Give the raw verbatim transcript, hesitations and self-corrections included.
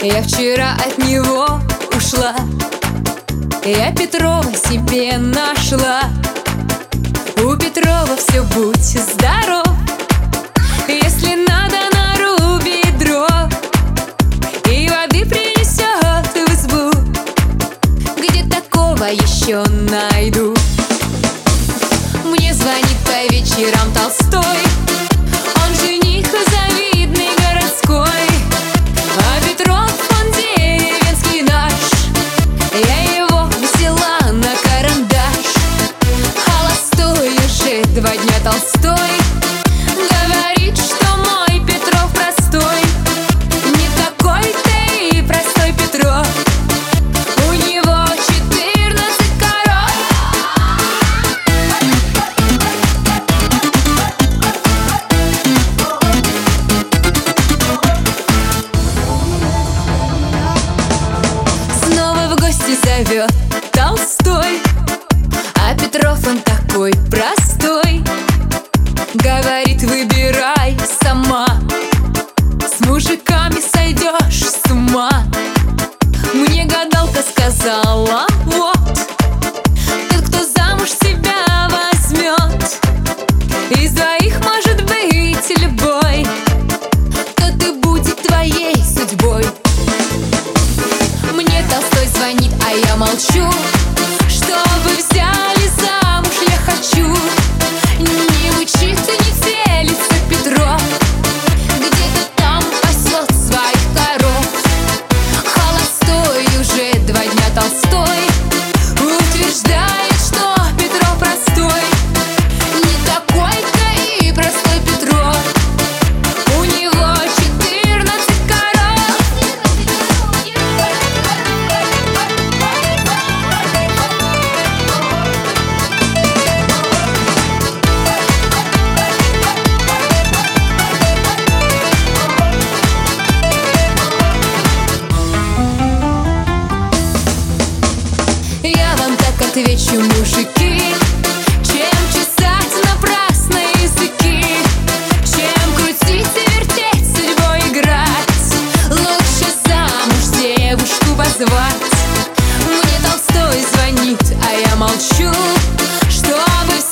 Я вчера от него ушла, я Петрова себе нашла. У Петрова все будь здоров, если надо, нарубит дров и воды принесет в избу. Где такого еще найду? Мне звонит по вечерам Толстой, он жених завидный городской, а Петров он деревенский наш. Я его взяла на карандаш, холостой уже два дня Толстой. Говорит, что мой Петров простой, не такой-то и простой Петров. У него четырнадцать коров. Снова в гости зовет Толстой, а Петров он такой простой. Говорит, выбирай сама, с мужиками сойдешь с ума. Мне гадалка сказала, вот тот, кто замуж тебя возьмет, из двоих может быть любой, тот и будет твоей судьбой. Мне Толстой звонит, а я молчу. Чтобы взяли замуж я хочу. Не учиться, не целится Петров, где-то там пасет своих коров. Холостой уже два дня Толстой утверждает, что Петров простой, не такой-то и простой Петров. У него четырнадцать коров. Я вам так отвечу, мужики, чем чесать напрасно языки, чем крутить и вертеть, судьбой играть, лучше замуж девушку позвать. Мне Толстой звонит, а я молчу. Чтобы